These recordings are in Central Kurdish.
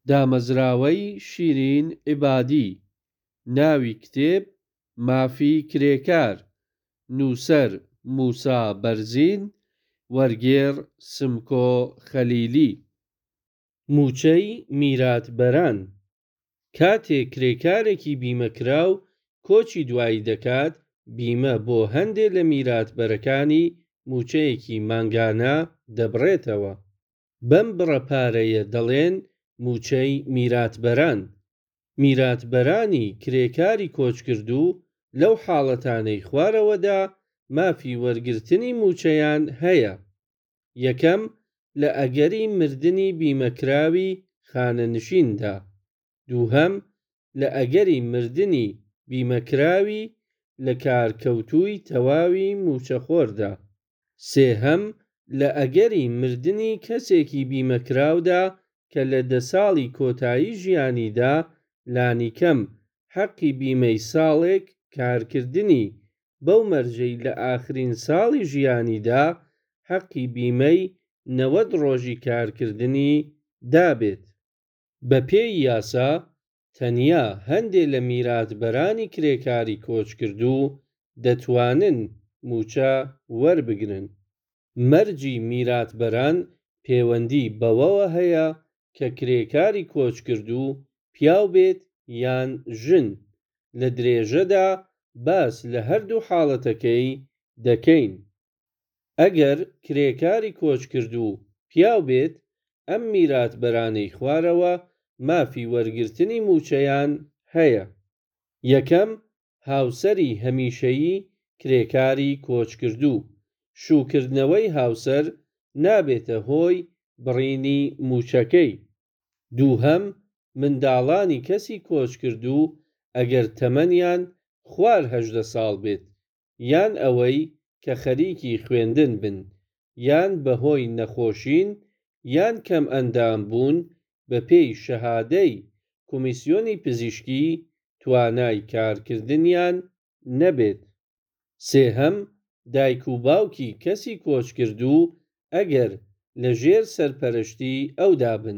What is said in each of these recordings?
دامەزراوەی شیرین عیبادی. ناوی کتێب مافی کرێکار. نووسەر موسا بەرزین. وەرگێڕ سمکۆ خەلیلی. مووچەی میراتبەران. کاتێک کرێکارێکی بیمەکراو کۆچی دوایی دەکات، بیمە بۆ هەندێک لە میراتبەرەکانی مووچەیەکی مانگانە دەبڕێتەوە. بەم بڕەپارەیە دەڵێن مووچەی میراتبەران. میراتبەرانی کرێکاری کۆچکردوو لەو حاڵەتانەی خوارەوەدا مافی وەرگرتنی مووچەیان هەیە. یەکەم، لە ئەگەری مردنی بیمەکراوی خانەنشیندا. دووهەم، لە ئەگەری مردنی بیمەکراوی لە کارکەوتووی تەواوی مووچەخۆردا. سێهەم، لە ئەگەری مردنی کەسێکی بیمەکراودا کە لە 10 ساڵی کۆتایی ژیانیدا لانیکەم حەقی بیمەی ساڵێک کارکردنی بەو مەرجەی لە ئاخرین ساڵی ژیانیدا حەقی بیمەی 90 ڕۆژی کارکردنی دابێت. بە پێی یاسا تەنیا هەندێک لە میراتبەرانی کرێکاری کۆچکردوو دەتوانن مووچە وەربگرن. مەرجی میراتبەران پەیوەندی بەوەوە هەیە کە کرێکاری کۆچکردوو پیاو بێت یان ژن. لە درێژەدا باس لە هەردوو حاڵەتەکەی دەکەین. ئەگەر کرێکاری کۆچکردوو پیاو بێت، ئەم میراتبەرانەی خوارەوە مافی وەرگرتنی مووچەیان هەیە. یەکەم، هاوسەری هەمیشەیی کرێکاری کۆچکردوو. شوکردنەوەی هاوسەر نابێتە هۆی بڕینی مووچەکەی. دووهەم، منداڵانی کەسی کۆچکردوو ئەگەر تەمەنیان خوار 18 ساڵ بێت، یان ئەوەی کە خەریکی خوێندن بن، یان بەهۆی نەخۆشین یان کەم ئەندام بوون، بە پێی شەهادەی کۆمیسیۆنی پزیشکی توانای کارکردنیان نەبێت. سێهەم، دایک و باوکی کەسی کۆچکردوو ئەگەر لەژێر سەرپەرشتی ئەودا بن،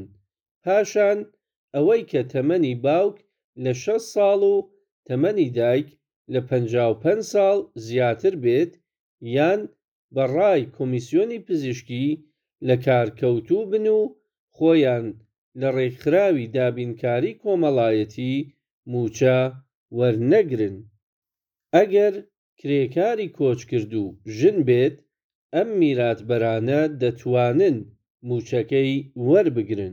پاشان ئەوەی کە تەمەنی باوک لە 60 ساڵ و تەمەنی دایک لە 55 ساڵ زیاتر بێت، یان بەڕای کۆمیسیۆنی پزیشکی لە کارکەوتوو بن و خۆیان لە ڕێکخراوی دابینکاری کۆمەڵایەتی مووچە وەرنەگرن. ئەگەر کرێکاری کۆچکردوو ژن بێت، ئەم میراتبەرانە دەتوانن مووچەکەی وەربگرن.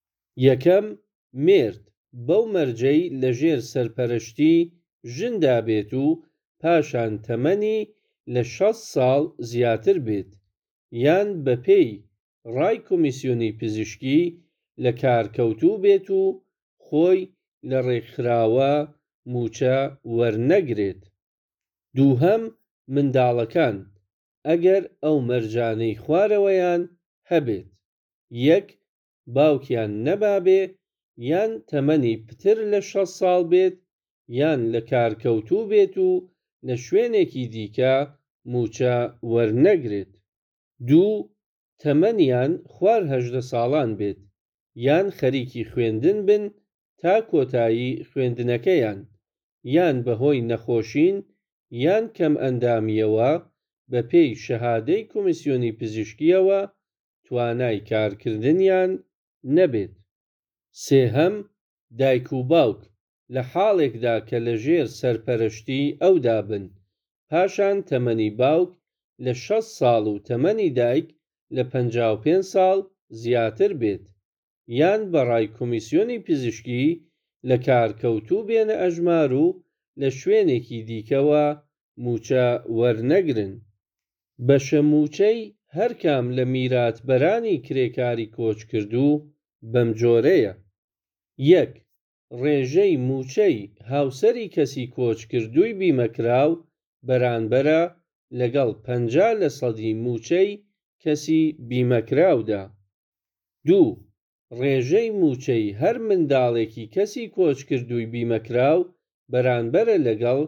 یەکەم، مێرد بەو مەرجەی لەژێر سەرپەرشتی ژندا بێت و پاشان تەمەنی لە 60 ساڵ زیاتر بێت، یان بەپێی ڕای کۆمیسیۆنی پزیشکی لە کارکەوتوو بێت و خۆی لە ڕێکخراوە مووچە وەرنەگرێت. دووهەم، منداڵەکان ئەگەر ئەو مەرجانەی خوارەوەیان هەبێت، یەک، باوکیان نەبابێ، یان تەمەنی پتر لە 60 ساڵ بێت، یان لە کارکەوتوو بێت و لە شوێنێکی دیکە مووچە وەرنەگرێت. دوو، تەمەنیان خوار 18 ساڵان بێت، یان خەریکی خوێندن بن تا کۆتایی خوێندنەکەیان، یان بەهۆی نەخۆشین یان کەم ئەندامیەوە بە پێی شەهادەی کۆمیسیۆنی پزیشکیەوە توانای کارکردنیان نەبێت. سێهەم، دایک و باوک لە حاڵێکدا کە لەژێر سەرپەرشتی ئەودا بن، پاشان تەمەنی باوک لە 60 ساڵ و تەمەنی دایک لە 55 ساڵ زیاتر بێت، یان بەڕای کۆمیسیۆنی پزیشکی لە کارکەوتوو بێنە ئەژمار و لە شوێنێکی دیکەوە مووچە وەرنەگرن. بەشە مووچەی هەرکام لە میراتبەرانی کرێکاری کۆچکردوو بەم جۆرەیە. یەک، ڕێژەی مووچەی هاوسەری کەسی کۆچکردووی بیمەکراو بەرامبەرە لەگەڵ 50% مووچەی کەسی بیمەکراودا. دوو، ڕێژەی مووچەی هەر منداڵێکی کەسی کۆچکردووی بیمەکراو بەرامبەرە لەگەڵ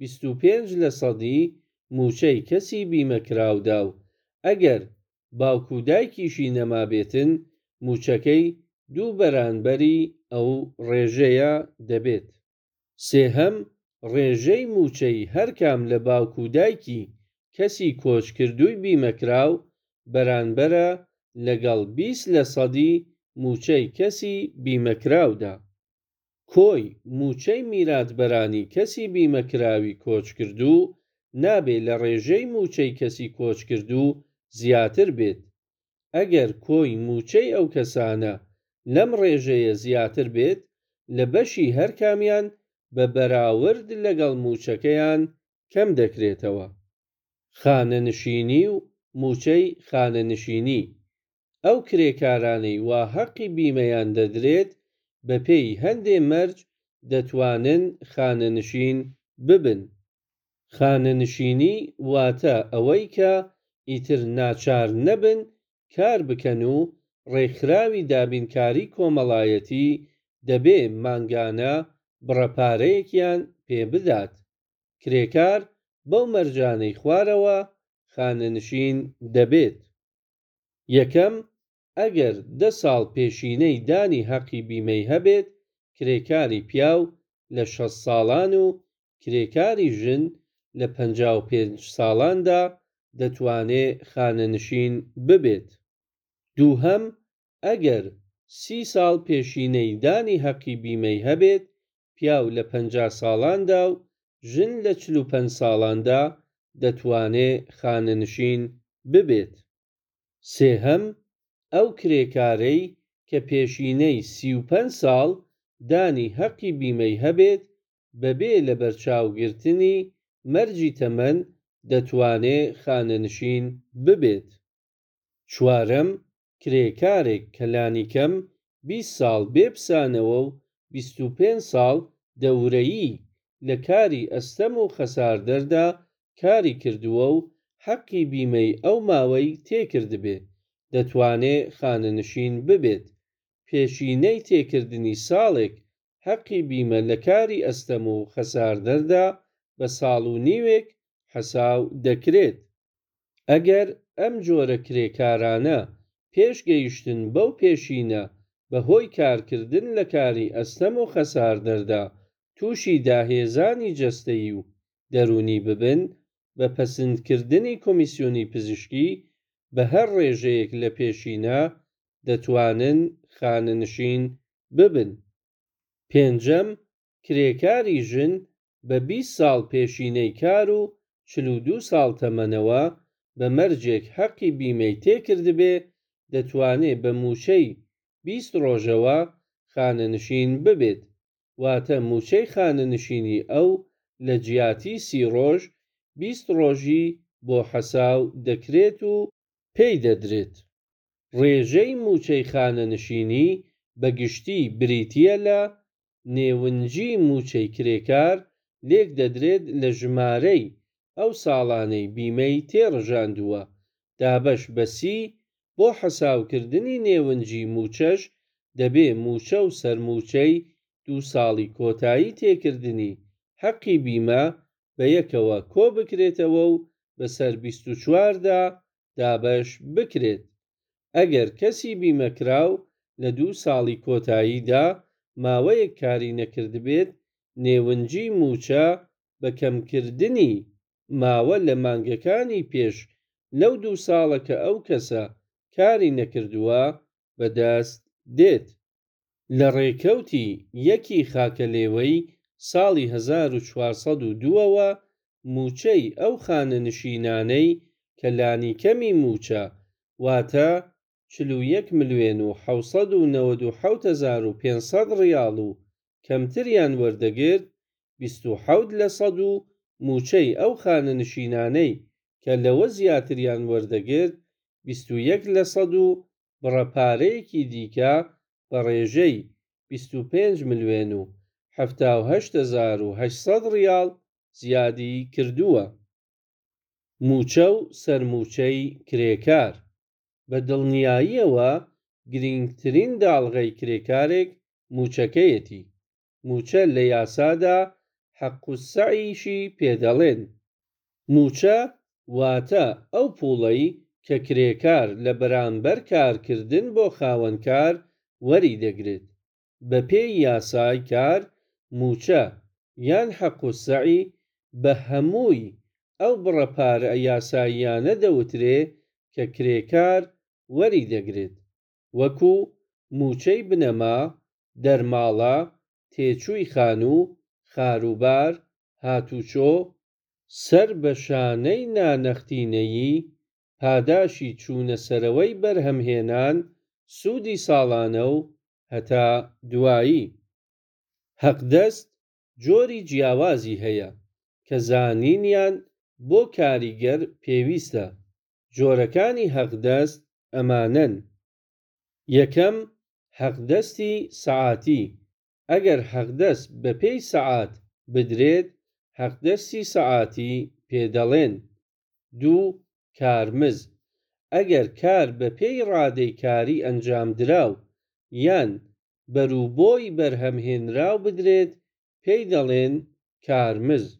25% مووچەی کەسی بیمەکراودا و ئەگەر باوک و دایکیشی نەمابێتن، مووچەکەی دوو بەرانبەری ئەو ڕێژەیە دەبێت. سێهەم، ڕێژەی موچەی هەرکام لە باوک و دایکی کەسی کۆچکردووی بیمەکراو بەرانبەرە لەگەڵ 20% موچەی کەسی بیمەکراودا. کۆی موچەی میراتبەرانی کەسی بیمەکراوی کۆچکردوو نابێ لە ڕێژەی موچەی کەسی کۆچکردوو زیاتر بێت. ئەگەر کۆی موچەی ئەو کەسانە لەم ڕێژەیە زیاتر بێت، لە بەشی هەرکامیان بە بەراورد لەگەڵ موچەکەیان کەم دەکرێتەوە. خانەنشینی و موچەی خانەنشینی ئەو کرێکارانەی وا حەقی بیمەیان دەدرێت بەپێی هەندێ مەرج دەتوانن خانەنشین ببن. خانەنشینی واتە ئەوەی کە ئیتر ناچار نەبن کار بکەن و ڕێکخراوی دابینکاری کۆمەڵایەتی دەبێ مانگانە بڕەپارەیەکیان پێ بدات. کرێکار بەو مەرجانەی خوارەوە خانەنشین دەبێت. یەکەم، ئەگەر 10 ساڵ پێشینەی دانی حەقی بیمەی هەبێت، کرێکاری پیاو لە 60 ساڵان و کرێکاری ژن لە 55 ساڵاندا دەتوانێت خانەنشین ببێت. دووهەم، ئەگەر 30 ساڵ پێشینەی دانی حەقی بیمەی هەبێت، پیاو لە 50 ساڵاندا و ژن لە 45 ساڵاندا دەتوانێت خانەنشین ببێت. سێهەم، ئەو کرێکارەی کە پێشینەی 35 ساڵ دانی حەقی بیمەی هەبێت، بەبێ لە بەرچاوگرتنی مەرجی تەمەن دەتوانێت خانەنشین ببێت. چوارەم، کرێکارێک کە لانیکەم 20 ساڵ بێپسانەوە و 25 ساڵ دەورەیی لە کاری ئەستەم و خەساردەردا کاری کردووە و حەقی بیمەی ئەو ماوەی تێکردبێ، دەتوانێت خانەنشین ببێت. پێشینەی تێکردنی ساڵێک حەقی بیمە لە کاری ئەستەم و خەساردەردا بە 1.5 ساڵ حەساو دەکرێت. ئەگەر ئەم جۆرە کرێکارانە پێش گەیشتن بەو پێشینە بەهۆی کارکردن لە کاری ئەستەم و خەساردەردا تووشی داهێزانی جەستەیی و دەرونی ببن، بە پەسەندکردنی کۆمیسیۆنی پزیشکی بە هەر ڕێژەیەک لە پێشینە دەتوانن خانەنشین ببن. پێنجەم، کرێکاری ژن بە 20 ساڵ پێشینەی کار و 42 ساڵ تەمەنەوە بە مەرجێک حەقی بیمەی تێکردبێ، دەتوانێت بە موچەی 20 ڕۆژەوە خانەنشین ببێت. واتە موچەی خانەنشینی ئەو لە جیاتی 30 ڕۆژ 20 ڕۆژی بۆ حەساو دەکرێت و پێی دەدرێت. ڕێژەی موچەی خانەنشینی بەگشتی بریتیە لە نێونجی موچەی کرێکار لێک دەدرێت لە ژمارەی ئەو ساڵانەی بیمەی تێڕژاندووە دابەش بە 30. بۆ حەساوکردنی نێونجی موچەش دەبێ موچە و سەرموچەی 2 ساڵی کۆتایی تێکردنی حەقی بیمە بە یەکەوە کۆ بکرێتەوە و بەسەر 24دا دابەش بکرێت. ئەگەر کەسی بیمەکراو لە 2 ساڵی کۆتاییدا ماوەیەک کاری نەکردبێت، نێونجی موچە بە کەمکردنی ماوە لە مانگەکانی پێش لەو 2 ساڵە کە ئەو کەسە کاری نەکردووە بەدەست دێت. لە ڕێکەوتی یەکی خاکەلێوەی ساڵی 1402ەوە موچەی ئەو خانەنشینانەی کە لانیکەمی موچە واتە 41,797,500 ریاڵ و کەمتریان وەردەگرت 27% و موچەی ئەو خانەنشینانەی کە لەوە زیاتریان وەردەگرت 21% و بڕەپارەیەکی دیکە بە ڕێژەی 25,078,800 ریاڵ زیادی کردووە. موچە و سەرموچەی کرێکار بە دڵنیاییەوە گرنگترین داڵغەی کرێکارێک موچەکەیەتی. موچە لە یاسادا حەقوسەعیشی پێدەڵێن. موچە واتە ئەو پوڵەی کە کرێکار لە بەرامبەر کارکردن بۆ خاوەنکار وەریدەگرێت. بە پێی یاسای کار موچە یان حەق و سەعی بە هەمووی ئەو بڕەپارە یاساییانە دەوترێ کە کرێکار وەریدەگرێت، وەکو موچەی بنەما، دەرماڵە، تێچووی خانوو، خاروبار، هاتوچۆ، سەر بە شانەی نانەختینەیی، پاداشی چوونە سەرەوەی بەرهەمهێنان، سوودی ساڵانە و هەتا دوایی. حەقدەست جۆری جیاوازی هەیە کە زانینیان بۆ کاریگەر پێویستە. جۆرەکانی حەقدەست ئەمانەن: یەکەم، حەقدەستی سەعاتی. ئەگەر حەقدەست بە پێی سەعات بدرێت، حەقدەستی سەعاتی پێدەڵێن. دوو، کارمزد. ئەگەر کار بە پێی ڕادەی کاری ئەنجامدراو یان بەرووبۆی بەرهەمهێنراو بدرێت، پێی دەڵێن کارمزد.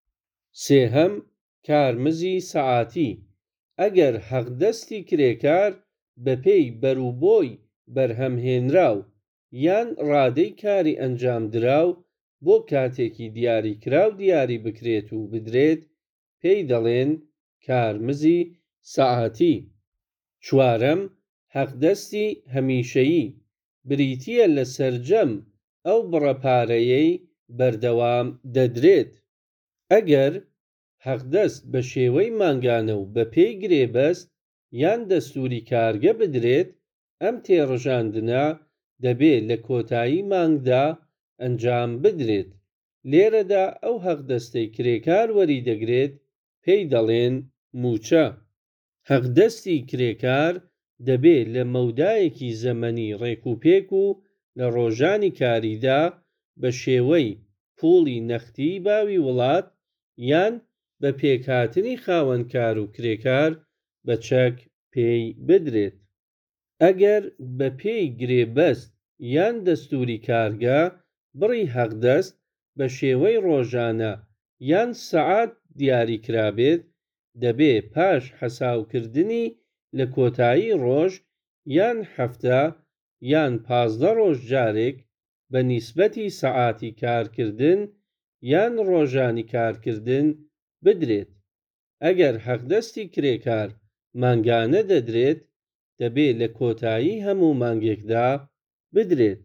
سێهەم، کارمزی سەعاتی. ئەگەر حەقدەستی کرێکار بە پێی بەرووبۆی بەرهەمهێنراو یان ڕادەی کاری ئەنجامدراو بۆ کاتێکی دیاریکراو دیاری بکرێت و بدرێت، پێی دەڵێن کارمزی سەعاتی. چوارەم، حەقدەستی هەمیشەیی. بریتیە لە سەرجەم ئەو بڕەپارەیەی بەردەوام دەدرێت. ئەگەر حەقدەست بە شێوەی مانگانە و بە پێی گرێبەست یان دەستوری کارگە بدرێت، ئەم تێڕژاندنە دەبێت لە کۆتایی مانگدا ئەنجام بدرێت. لێرەدا ئەو حەقدەستەی کرێکار وەریدەگرێت پێی دەڵێن موچە. حەقدەستی کرێکار دەبێت لە مەودایەکی زەمەنی ڕێکوپێک و لە ڕۆژانی کاریدا بە شێوەی پوڵی نەختی باوی وڵات یان بە پێکهاتنی خاوەنکار و کرێکار بە چەک پێی بدرێت. ئەگەر بە پێی گرێبەست یان دەستوری کارگە بڕی حەقدەست بە شێوەی ڕۆژانە یان سەعات دیاریکرابێت، دەبێ پاش حەساوکردنی لە کۆتایی ڕۆژ یان هەفتە یان 15 ڕۆژ جارێک بە نیسبەتی سەعاتی کارکردن یان ڕۆژانی کارکردن بدرێت. ئەگەر حەقدەستی کرێکار مانگانە دەدرێت، دەبێت لە کۆتایی هەموو مانگێکدا بدرێت.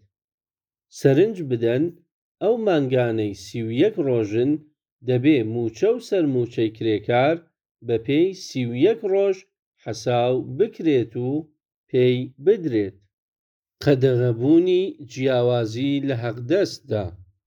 سەرنج بدەن ئەو مانگانەی 31 ڕۆژن، دەبێ موچە و سەرموچەی کرێکار بە پێی 31 ڕۆژ حەساو بکرێت و پێی بدرێت. قەدەغەبوونی جیاوازی لە حەقدەستدا.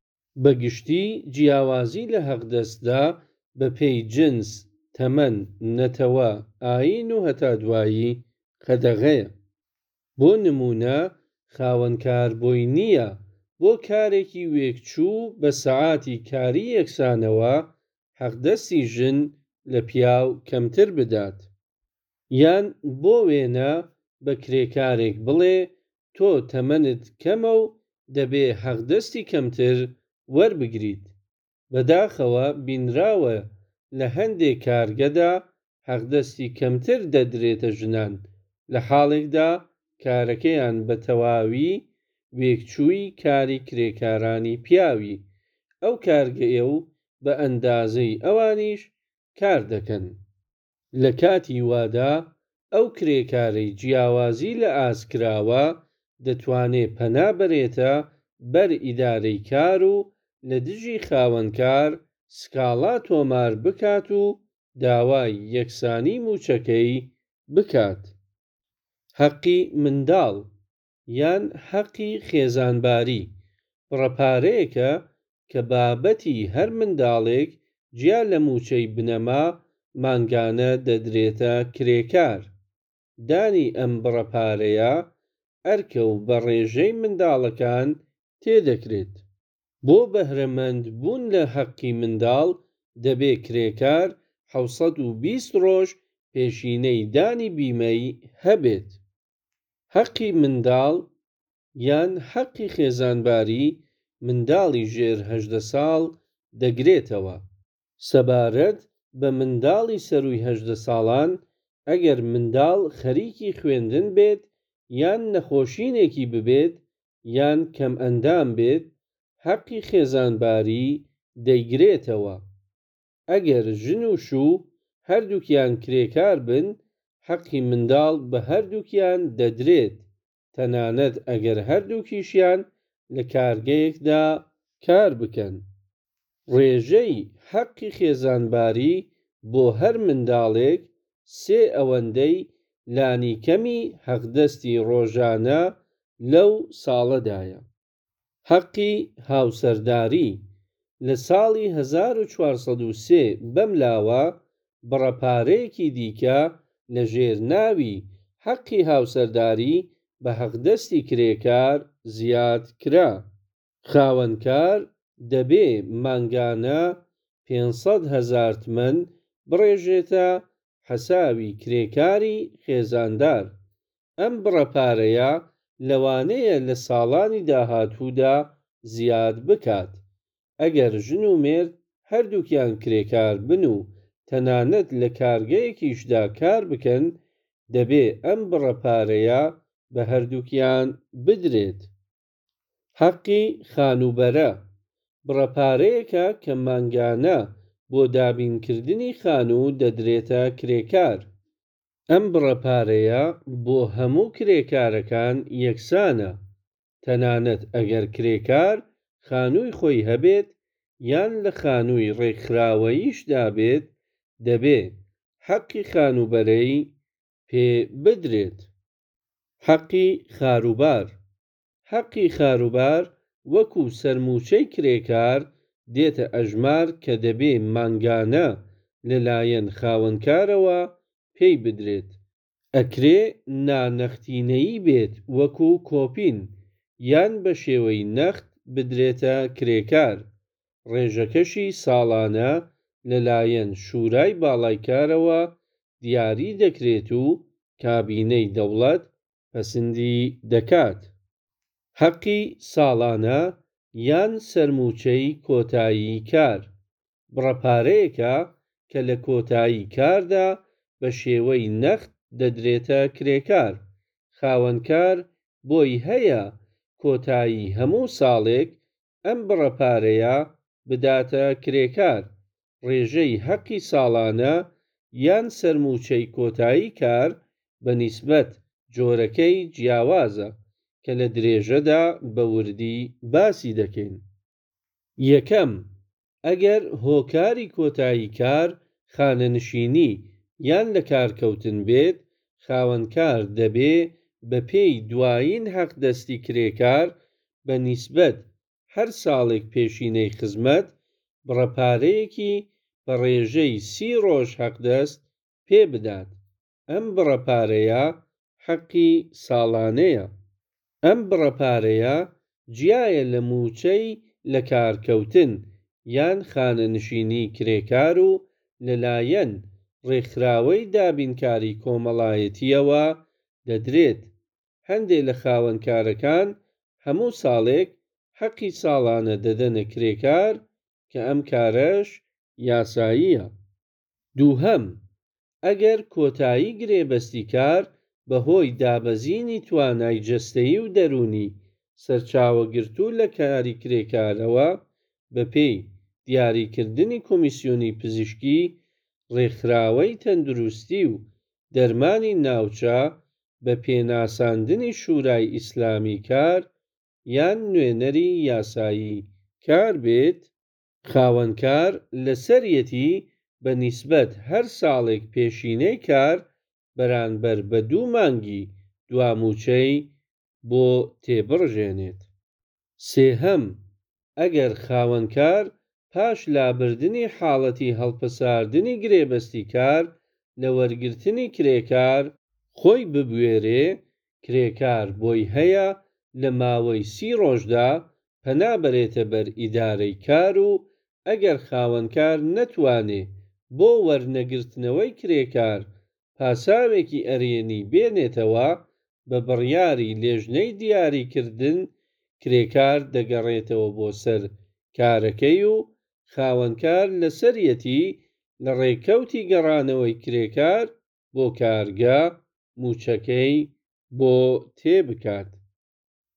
بەگشتی جیاوازی لە حەقدەستدا بە پێی جنس، تەمەن، نەتەوە، ئاین و هەتا دوایی قەدەغەیە. بۆ نمونە، خاوەنکار بۆی نییە بۆ کارێکی وێکچوو بە سەعاتی کاری یەکسانەوە حەقدەستی ژن لە پیاو کەمتر بدات. یان بۆ وێنە بە کرێکارێک بڵێ تۆ تەمەنت کەمە و دەبێ حەقدەستی کەمتر وەربگریت. بەداخەوە بینراوە لە هەندێک کارگەدا حەقدەستی کەمتر دەدرێتە ژنان لە حاڵێکدا کارەکەیان بە تەواوی وێکچووی کاری کرێکارانی پیاوی ئەو کارگەیە و بە ئەندازەی ئەوانیش کار دەکەن. لە کاتی وادا ئەو کرێکارەی جیاوازی لە ئاسکراوە دەتوانێت پەنا بەرێتە بەر ئیدارەی کار و لە دژی خاوەنکار سکاڵا تۆمار بکات و داوای یەکسانی موچەکەی بکات. حەقی منداڵ یان حەقی خێزانباری بڕەپارەیەکە کە بابەتی هەر منداڵێک جیا لە موچەی بنەما مانگانە دەدرێتە کرێکار. دانی ئەم بڕەپارەیە ئەرکە و بە ڕێژەی منداڵەکان تێدەکرێت. بۆ بەهرەمەند بوون لە حەقی منداڵ دەبێ کرێکار 720 ڕۆژ پێشینەی دانی بیمەی هەبێت. حەقی منداڵ یان حەقی خێزانباری منداڵی ژێر 18 ساڵ دەگرێتەوە. سەبارەت بە منداڵی سەرووی 18 ساڵان، ئەگەر منداڵ خەریکی خوێندن بێت یان نەخۆشینێکی ببێت، یان کەم ئەندام بێت حەقی خێزانباری دەیگرێتەوە. ئەگەر ژن و شوو هەردووکیان کرێکار بن حەقی منداڵ بە هەردووکیان دەدرێت تەنانەت ئەگەر هەردووکیشیان لە کارگەیەکدا کار بکەن. ڕێژەی حەقی خێزانباری بۆ هەر منداڵێک 3 ئەوەندەی لانیکەمی حەقدەستی ڕۆژانە لەو ساڵەدایە. حەقی هاوسەرداری لە ساڵی 1403 بەم لاوە بڕەپارەیەکی دیکە لە ژێر ناوی حەقی هاوسەرداری بە حەقدەستی کرێکار زیاد کرا. خاوەنکار دەبێ مانگانە 500,000 تمەن بڕێژێتە حەساوی کرێکاری خێزاندار. ئەم بڕەپارەیە لەوانەیە لە ساڵانی داهاتوودا زیاد بکات. ئەگەر ژن و مێرد هەردووکیان کرێکار بن و تەنانەت لە کارگەیەکیشدا کار بکەن دەبێ ئەم بڕەپارەیە بە هەردووکیان بدرێت. حەقی خانوبەرە بڕەپارەیەکە کە مانگانە بۆ دابینکردنی خانوو دەدرێتە کرێکار. ئەم بڕەپارەیە بۆ هەموو کرێکارەکان یەکسانە تەنانەت ئەگەر کرێکار خانووی خۆی هەبێت یان لە خانووی ڕێکخراوەییشدا بێت دەبێ حەقی خانوبەرەی پێ بدرێت. حەقی خاروبار حەقی خاروبار وەکو سەرموچەی کرێکار دێتە ئەژمار کە دەبێ مانگانە لەلایەن خاوەنکارەوە پێی بدرێت. ئەکرێ نانەختینەیی بێت وەکو کۆپین یان بە شێوەی نەخت بدرێتە کرێکار. ڕێژەکەشی ساڵانە لەلایەن شورای باڵای کارەوە دیاری دەکرێت و کابینەی دەوڵەت پەسەندی دەکات. حەقی ساڵانە یان سەرموچەی کۆتایی کار بڕەپارەیەکە کە لە کۆتایی کاردا بە شێوەی نەخت دەدرێتە کرێکار. خاوەنکار بۆی هەیە کۆتایی هەموو ساڵێک ئەم بڕەپارەیە بداتە کرێکار. ڕێژەی حەقی ساڵانە یان سەرموچەی کۆتایی کار بە نیسبەت جۆرەکەی جیاوازە کە لە درێژەدا بە وردی باسی دەکەین. یەکەم، ئەگەر هۆکاری کۆتایی کار خانەنشینی یان لە کارکەوتن بێت خاوەنکار دەبێ بە پێی دوایین حەقدەستی کرێکار بە نیسبەت هەر ساڵێک پێشینەی خزمەت بڕەپارەیەکی بە ڕێژەی 30 ڕۆژ حەقدەست پێ بدات. ئەم بڕەپارەیە حەقی ساڵانەیە. ئەم بڕەپارەیە جیایە لە موچەی لە کارکەوتن یان خانەنشینی کرێکار و لەلایەن ڕێکخراوەی دابینکاری کۆمەڵایەتیەوە دەدرێت. هەندێک لە خاوەنکارەکان هەموو ساڵێک حەقی ساڵانە دەدەنە کرێکار کە ئەم کارەش یاساییە. دووهەم، ئەگەر کۆتایی گرێبەستی کار بەهۆی دابەزینی توانای جەستەیی و دەرونی سەرچاوەگرتوو لە کاری کرێکارەوە بە پێی دیاریکردنی کۆمیسیۆنی پزیشکی ڕێکخراوەی تەندروستی و دەرمانی ناوچە بە پێناساندنی شورای ئیسلامی کار یان نوێنەری یاسایی کار بێت، خاوەنکار لەسەرەتی بە نیسبەت هەر ساڵێک پێشینەی کار بەرامبەر بە 2 مانگی دواموچەی بۆ تێبڕژێنێت. سێهەم، ئەگەر خاوەنکار پاش لابردنی حاڵەتی هەڵپەساردنی گرێبەستی کار لە وەرگرتنی کرێکار خۆی ببوێرێ کرێکار بۆی هەیە لە ماوەی 30 ڕۆژدا پەنا بەرێتە بەر ئیدارەی کار و ئەگەر خاوەنکار نەتوانێ بۆ وەرنەگرتنەوەی کرێکار پاساوێکی ئەرێنی بێنێتەوە بە بڕیاری لێژنەی دیاریکردن کرێکار دەگەڕێتەوە بۆ سەر کارەکەی و خاوەنکار لەسەرەتی لە ڕێکەوتی گەڕانەوەی کرێکار بۆ کارگا موچەکەی بۆ تێبکات.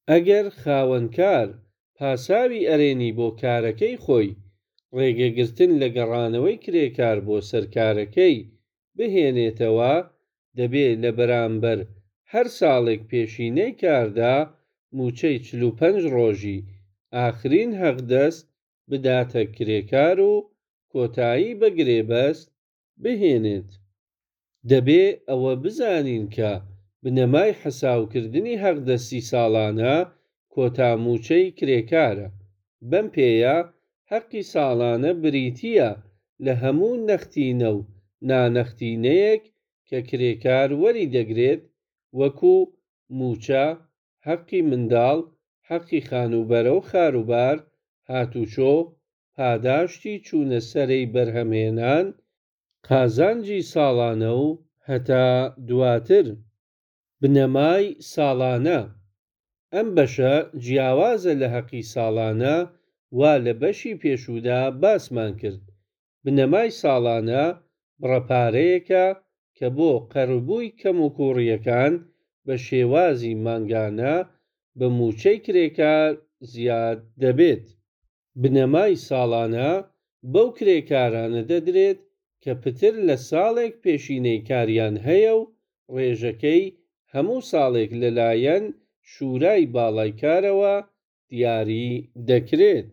ئەگەر خاوەنکار پاساوی ئەرێنی بۆ کارەکەی خۆی ڕێگەگرتن لە گەڕانەوەی کرێکار بۆ سەرکارەکەی بهێنێتەوە، دەبێت لە بەرامبەر هەر ساڵێک پێشینەی کاردا موچەی 45 ڕۆژی ئاخرین هەقدەست بداتە کرێکار و کۆتایی بە گرێبەست بهێنێت. دەبێ ئەوە بزانین کە بنەمای حەساوکردنی هەقدەستی ساڵانە کۆتاموچەی کرێکارە. بەم پێیە حەقی ساڵانە بریتیە لە هەموو نەختینە و نانەختینەیەک کە کرێکار وەری دەگرێت، وەکو موچە، حەقی منداڵ، حەقی خانوبەرە و خاروبار، هاتوچۆ، پاداشتی چوونە سەرەی بەرهەمهێنان، قازانجی ساڵانە و هەتا دواتر. بنەمای ساڵانە ئەم بەشە جیاوازە لە حەقی ساڵانە وا لە بەشی پێشوودا باسمان کرد. بنەمای ساڵانە بڕەپارەیەکە کە بۆ قەرەبووی کەموکوڕیەکان بە شێوازی مانگانە بە موچەی کرێکار زیاد دەبێت. بنەمای ساڵانە بەو کرێکارانە دەدرێت کە پتر لە ساڵێک پێشینەی کاریان هەیە و ڕێژەکەی هەموو ساڵێک لەلایەن شورای باڵای کارەوە دیاری دەکرێت.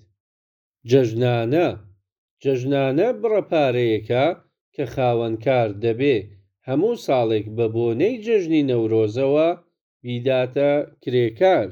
جەژنانە بڕەپارەیەکە کە خاوەنکار دەبێ هەموو ساڵێک بە بۆنەی جەژنی نەورۆزەوە بیداتە کرێکار.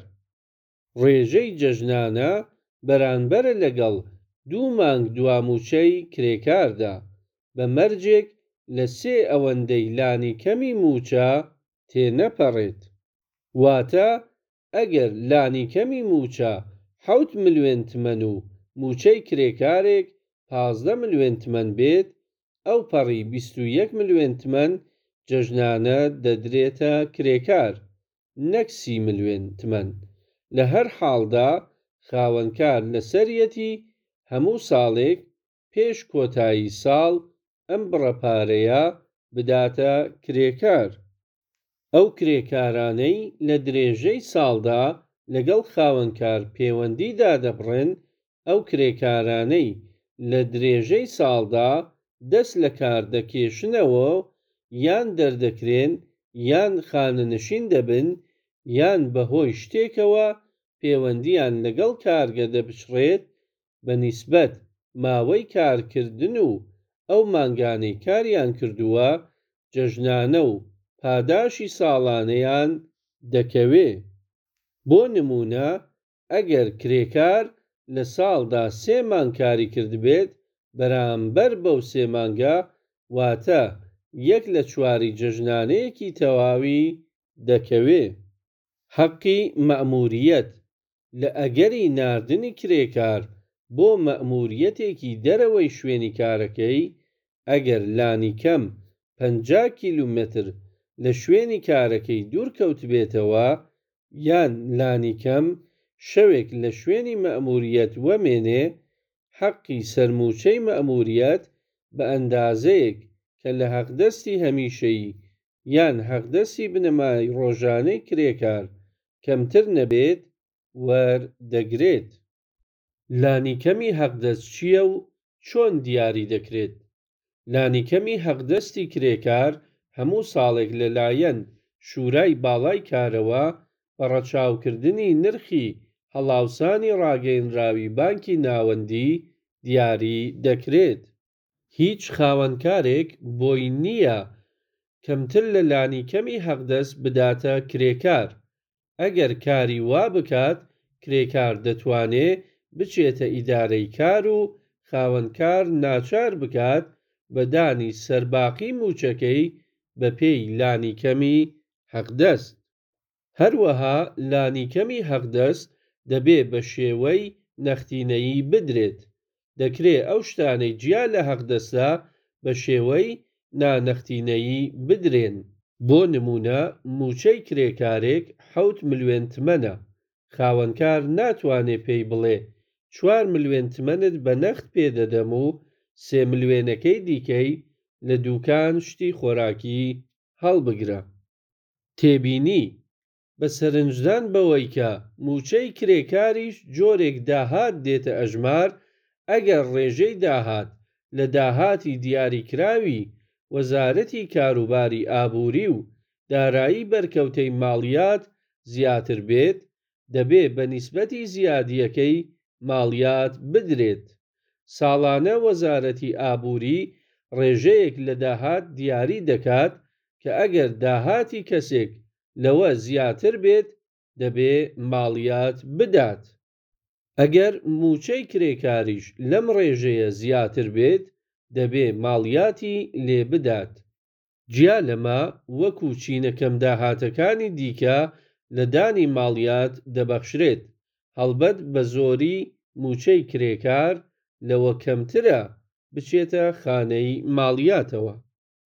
ڕێژەی جەژنانە بەرامبەرە لەگەڵ 2 مانگ دواموچەی کرێکاردا بە مەرجێک لە 3 ئەوەندەی لانی کەمی موچە تێنەپەڕێت. واتە ئەگەر لانی کەمی موچە 7 ملیۆن تمەن و موچەی کرێکارێک 15 ملیۆن تمەن بێت، ئەو پەڕی 21 ملیۆن تمەن جەژنانە دەدرێتە کرێکار، نەک 30 ملیۆن تمەن. لە هەر حاڵدا خاوەنکار لەسەرەتی هەموو ساڵێک پێش کۆتایی ساڵ ئەم بڕەپارەیە بداتە کرێکار. ئەو کرێکارانەی لە درێژەی ساڵدا لەگەڵ خاوەنکار پەیوەندیدا دەبڕن، ئەو کرێکارانەی لە درێژەی ساڵدا دەست لە کار دەکێشنەوە یان دەردەکرێن یان خانەنشین دەبن، یان بەهۆی شتێکەوە پەیوەندیان لەگەڵ کارگە دەبچڕێت، بە نیسبەت ماوەی کارکردن و ئەو مانگانەی کاریان کردووە جەژنانە و پاداشی ساڵانەیان دەکەوێ. بۆ نمونە ئەگەر کرێکار لە ساڵدا 3 مانگ کاری کردبێت، بەرامبەر بەو 3 مانگە واتە 1/4 جەژنانەیەکی تەواوی دەکەوێ. حەقی مەئموریەت لە ئەگەری ناردنی کرێکار بۆ مەئموریەتێکی دەرەوەی شوێنی کارەکەی، ئەگەر لانی کەم 50 کیلومتر لە شوێنی کارەکەی دوورکەوت بێتەوە، یان لانی کەم شەوێک لە شوێنی مەئموریەت وەمێنێ، حەقی سەرموچەی مەئموریەت بە ئەندازەیەک کە لە هەقدەستی هەمیشەیی یان هەقدەستی بنەمای ڕۆژانەی کرێکار کەمتر نەبێت وەردەگرێت. لانیکەمی هەقدەست چییە و چۆن دیاری دەکرێت؟ لانیکەمی هەقدەستی کرێکار هەموو ساڵێک لەلایەن شورای باڵای کارەوە بە ڕەچاوکردنی نرخی هەڵاوسانی ڕاگەیەنراوی بانکی ناوەندی دیاری دەکرێت. هیچ خاوەنکارێک بۆی نییە کەمتر لە لانیکەمی هەقدەست بداتە کرێکار. ئەگەر کاری وا بکات، کرێکار دەتوانێت بچێتە ئیدارەی کار و خاوەنکار ناچار بکات بە دانی سەرباقی موچەکەی بە پێی لانیکەمی هەقدەست. هەروەها لانیکەمی هەقدەست دەبێت بە شێوەی نەختینەیی بدرێت. دەکرێت ئەو شتانەی جیا لە هەقدەستە بە شێوەی نانەختینەیی بدرێن. بۆ نمونە موچەی کرێکارێک 7 ملیۆن تمەنە. خاوەنکار ناتوانێت پێی بڵێ 4 ملیۆن تمەنت بە نەخت پێدەدەم و 3 ملیۆنەکەی دیکەی لە دووکان شتی خۆراکی هەڵبگرە. تێبینی بە سەرنجدان بەوەی کە موچەی کرێکاریش جۆرێک داهات دێتە ئەژمار ئەگەر ڕێژەی داهات لە داهاتی دیاریکراوی وەزارەتی کاروباری ئابووری و دارایی بەرکەوتەی ماڵیات زیاتر بێت دەبێ بە نیسبەتی زیادیەکەی ماڵیات بدرێت. ساڵانە وەزارەتی ئابووری ڕێژەیەک لە داهات دیاری دەکات کە ئەگەر داهاتی کەسێک لەوە زیاتر بێت دەبێ ماڵیات بدات. ئەگەر موچەی کرێکاریش لەم ڕێژەیە زیاتر بێت دەبێ ماڵیاتی لێ بدات. جیا لەمە وەکو چینەکەم داهاتەکانی دیکە لە دانی ماڵیات دەبەخشرێت، هەڵبەت بە زۆری موچەی کرێکار لەوە کەمترە بچێتە خانەی ماڵیاتەوە.